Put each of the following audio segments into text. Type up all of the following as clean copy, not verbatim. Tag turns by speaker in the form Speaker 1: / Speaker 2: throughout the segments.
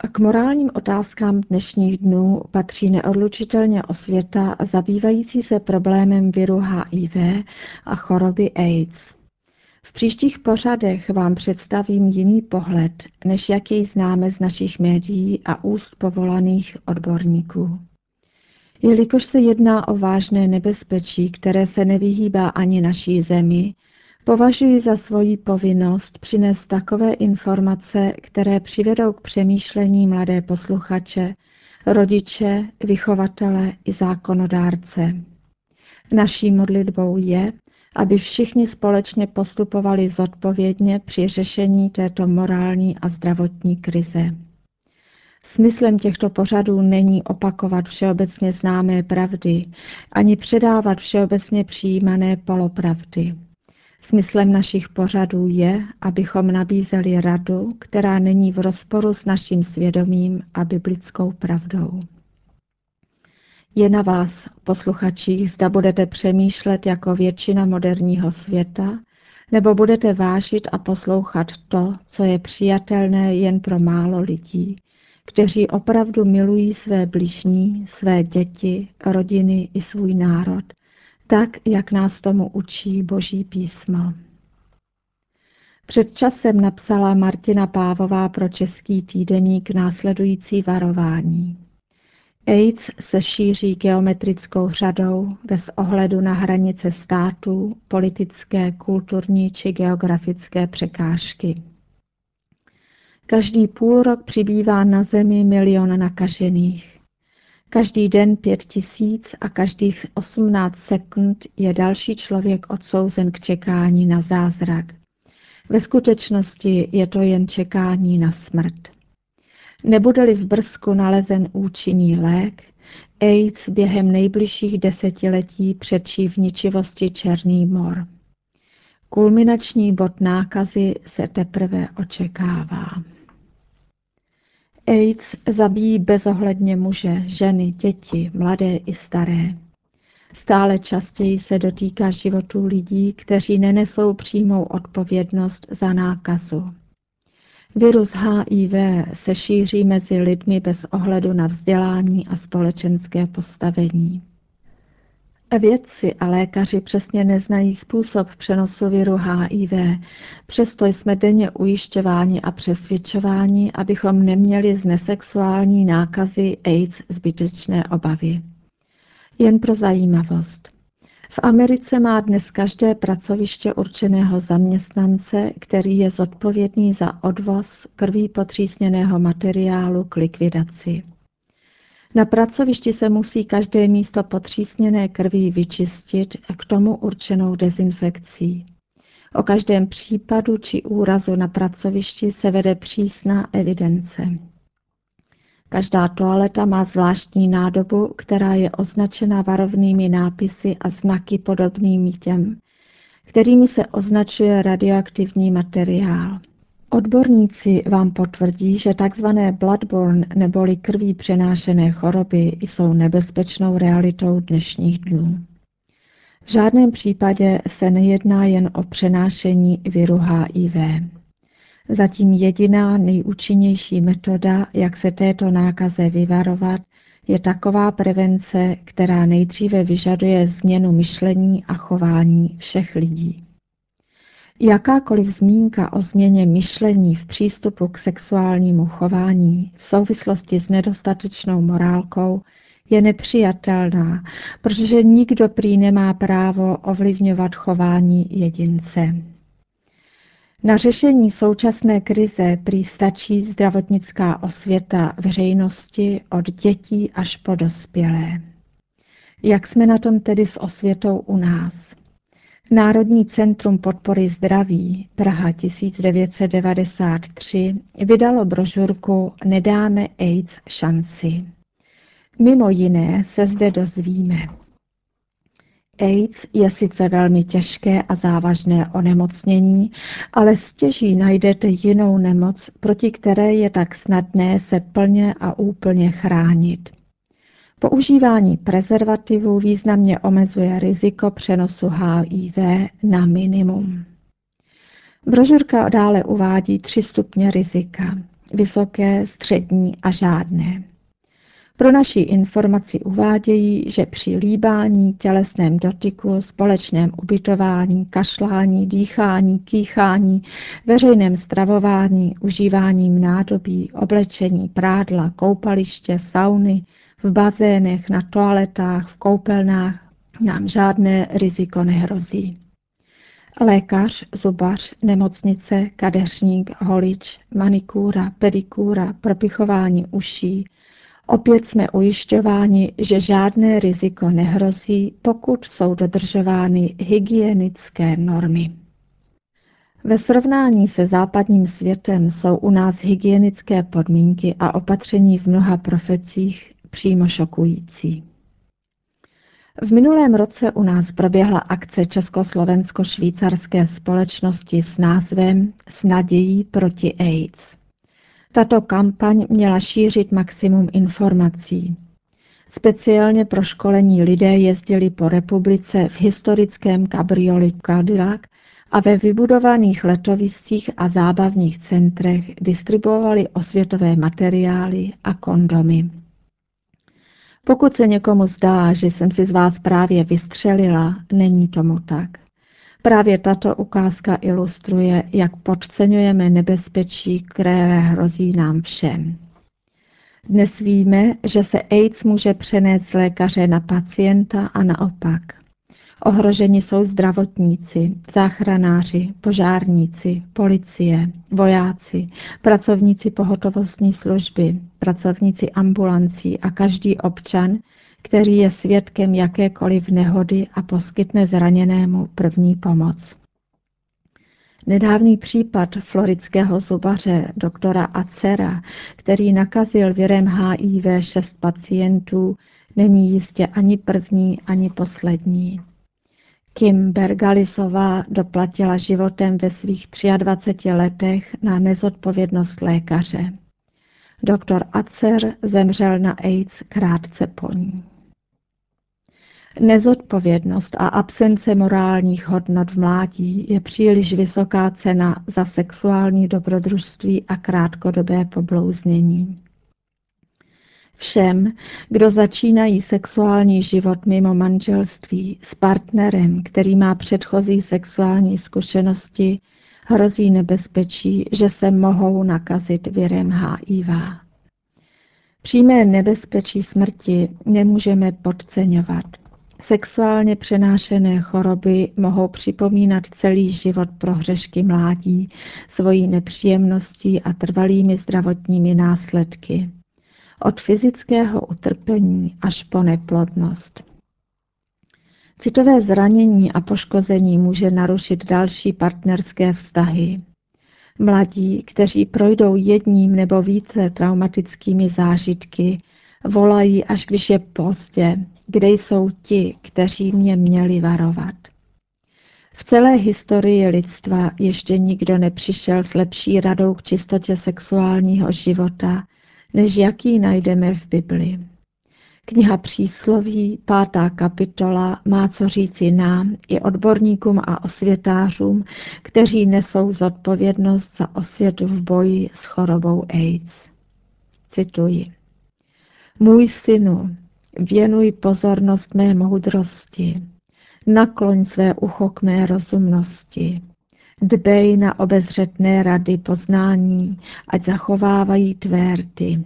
Speaker 1: K morálním otázkám dnešních dnů patří neodlučitelně osvěta zabývající se problémem viru HIV a choroby AIDS. V příštích pořadech vám představím jiný pohled, než jaký známe z našich médií a úst povolaných odborníků. Jelikož se jedná o vážné nebezpečí, které se nevyhýbá ani naší zemi, považuji za svoji povinnost přinést takové informace, které přivedou k přemýšlení mladé posluchače, rodiče, vychovatele i zákonodárce. Naší modlitbou je, aby všichni společně postupovali zodpovědně při řešení této morální a zdravotní krize. Smyslem těchto pořadů není opakovat všeobecně známé pravdy, ani předávat všeobecně přijímané polopravdy. Smyslem našich pořadů je, abychom nabízeli radu, která není v rozporu s naším svědomím a biblickou pravdou. Je na vás, posluchačích, zda budete přemýšlet jako většina moderního světa, nebo budete vážit a poslouchat to, co je přijatelné jen pro málo lidí, kteří opravdu milují své bližní, své děti, rodiny i svůj národ, tak, jak nás tomu učí Boží písmo. Před časem napsala Martina Pávová pro Český týdeník následující varování. AIDS se šíří geometrickou řadou bez ohledu na hranice států, politické, kulturní či geografické překážky. Každý půlrok přibývá na zemi 1 milion nakažených. Každý den 5 000 a každých 18 sekund je další člověk odsouzen k čekání na zázrak. Ve skutečnosti je to jen čekání na smrt. Nebude-li v brzku nalezen účinný lék, AIDS během nejbližších desetiletí předčí v ničivosti Černý mor. Kulminační bod nákazy se teprve očekává. AIDS zabíjí bezohledně muže, ženy, děti, mladé i staré. Stále častěji se dotýká životů lidí, kteří nenesou přímou odpovědnost za nákazu. Virus HIV se šíří mezi lidmi bez ohledu na vzdělání a společenské postavení. Vědci a lékaři přesně neznají způsob přenosu viru HIV, přesto jsme denně ujišťováni a přesvědčováni, abychom neměli z nesexuální nákazy AIDS zbytečné obavy. Jen pro zajímavost. V Americe má dnes každé pracoviště určeného zaměstnance, který je zodpovědný za odvoz krví potřísněného materiálu k likvidaci. Na pracovišti se musí každé místo potřísněné krví vyčistit k tomu určenou dezinfekcí. O každém případu či úrazu na pracovišti se vede přísná evidence. Každá toaleta má zvláštní nádobu, která je označena varovnými nápisy a znaky podobnými těm, kterými se označuje radioaktivní materiál. Odborníci vám potvrdí, že tzv. Bloodborne neboli krví přenášené choroby jsou nebezpečnou realitou dnešních dnů. V žádném případě se nejedná jen o přenášení viru HIV. Zatím jediná nejúčinnější metoda, jak se této nákaze vyvarovat, je taková prevence, která nejdříve vyžaduje změnu myšlení a chování všech lidí. Jakákoliv zmínka o změně myšlení v přístupu k sexuálnímu chování v souvislosti s nedostatečnou morálkou je nepřijatelná, protože nikdo prý nemá právo ovlivňovat chování jedince. Na řešení současné krize prý stačí zdravotnická osvěta veřejnosti od dětí až po dospělé. Jak jsme na tom tedy s osvětou u nás? Národní centrum podpory zdraví Praha 1993 vydalo brožurku Nedáme AIDS šanci. Mimo jiné se zde dozvíme. AIDS je sice velmi těžké a závažné onemocnění, ale stěží najdete jinou nemoc, proti které je tak snadné se plně a úplně chránit. Používání prezervativů významně omezuje riziko přenosu HIV na minimum. Brožurka dále uvádí 3 stupně rizika. vysoké, střední a žádné. Pro naši informaci uvádějí, že při líbání, tělesném dotyku, společném ubytování, kašlání, dýchání, kýchání, veřejném stravování, užíváním nádobí, oblečení, prádla, koupaliště, sauny, v bazénech, na toaletách, v koupelnách nám žádné riziko nehrozí. Lékař, zubař, nemocnice, kadeřník, holič, manikúra, pedikúra, propichování uší. Opět jsme ujišťováni, že žádné riziko nehrozí, pokud jsou dodržovány hygienické normy. Ve srovnání se západním světem jsou u nás hygienické podmínky a opatření v mnoha profesích přímo šokující. V minulém roce u nás proběhla akce Československo-švýcarské společnosti s názvem S nadějí proti AIDS. Tato kampaň měla šířit maximum informací. Speciálně proškolení lidé jezdili po republice v historickém kabrioli Cadillac a ve vybudovaných letoviscích a zábavních centrech distribuovali osvětové materiály a kondomy. Pokud se někomu zdá, že jsem si z vás právě vystřelila, není tomu tak. Právě tato ukázka ilustruje, jak podceňujeme nebezpečí, které hrozí nám všem. Dnes víme, že se AIDS může přenést z lékaře na pacienta a naopak. Ohroženi jsou zdravotníci, záchranáři, požárníci, policie, vojáci, pracovníci pohotovostní služby, pracovníci ambulancí a každý občan, který je svědkem jakékoliv nehody a poskytne zraněnému první pomoc. Nedávný případ floridského zubaře doktora Acera, který nakazil virem HIV 6 pacientů, není jistě ani první, ani poslední. Kim Bergalisová doplatila životem ve svých 23 letech na nezodpovědnost lékaře. Doktor Acer zemřel na AIDS krátce po ní. Nezodpovědnost a absence morálních hodnot v mládí je příliš vysoká cena za sexuální dobrodružství a krátkodobé poblouznění. Všem, kdo začínají sexuální život mimo manželství s partnerem, který má předchozí sexuální zkušenosti, hrozí nebezpečí, že se mohou nakazit virem HIV. Přímé nebezpečí smrti nemůžeme podceňovat. Sexuálně přenášené choroby mohou připomínat celý život prohřešky mládí svojí nepříjemností a trvalými zdravotními následky. Od fyzického utrpení až po neplodnost. Citové zranění a poškození může narušit další partnerské vztahy. Mladí, kteří projdou jedním nebo více traumatickými zážitky, volají, až když je pozdě, kde jsou ti, kteří mě měli varovat. V celé historii lidstva ještě nikdo nepřišel s lepší radou k čistotě sexuálního života, než jaký najdeme v Bibli. Kniha Přísloví, 5. kapitola, má co říci nám i odborníkům a osvětářům, kteří nesou zodpovědnost za osvětu v boji s chorobou AIDS. Cituji. Můj synu, věnuj pozornost mé moudrosti, nakloň své ucho k mé rozumnosti, dbej na obezřetné rady poznání, ať zachovávají tvé rty.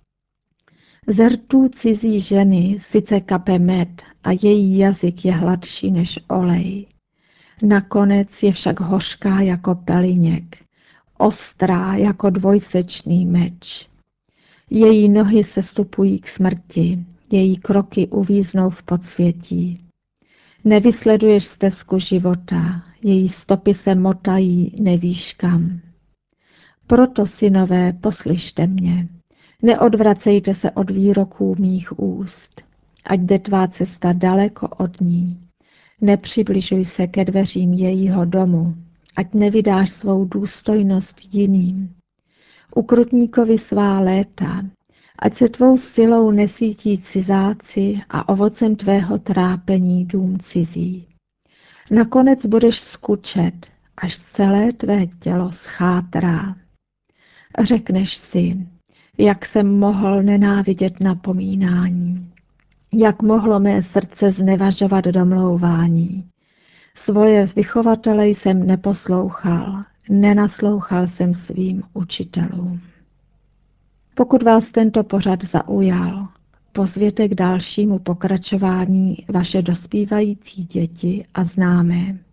Speaker 1: Z rtů cizí ženy sice kape med a její jazyk je hladší než olej. Nakonec je však hořká jako peliněk, ostrá jako dvojsečný meč. Její nohy sestupují k smrti, její kroky uvíznou v podsvětí. Nevysleduješ stezku života, její stopy se motají nevíš kam. Proto, synové, poslyšte mě. Neodvracejte se od výroků mých úst, ať jde tvá cesta daleko od ní. Nepřibližuj se ke dveřím jejího domu, ať nevydáš svou důstojnost jiným. Ukrutníkovi svá léta, ať se tvou silou nesítí cizáci a ovocem tvého trápení dům cizí. Nakonec budeš skučet, až celé tvé tělo schátrá. Řekneš si, jak jsem mohl nenávidět napomínání, jak mohlo mé srdce znevažovat domlouvání. Svoje vychovatele jsem neposlouchal, nenaslouchal jsem svým učitelům. Pokud vás tento pořad zaujal, pozvěte k dalšímu pokračování vaše dospívající děti a známé.